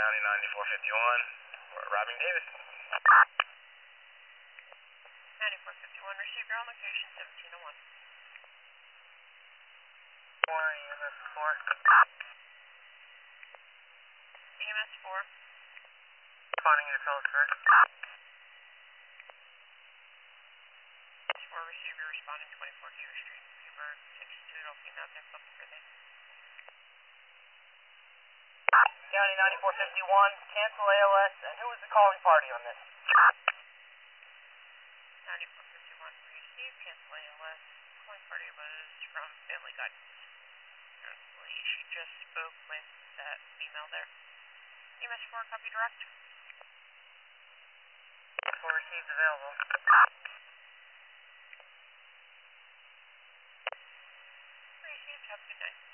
County 9451, we're robbing Davis. 9451, receive your own location, 1701. EMS 4. EMS 4. Responding to Phyllis first. 4, receiver responding 24 Deer Street, Freeburg, 6-2, female deck up for the County 9451, cancel ALS, and who was the calling party on this? 9451, receive, cancel ALS, calling party was from Family Guidance. Apparently she just spoke with that female there. EMS 4, copy direct. 4 received available. Received, have a good night.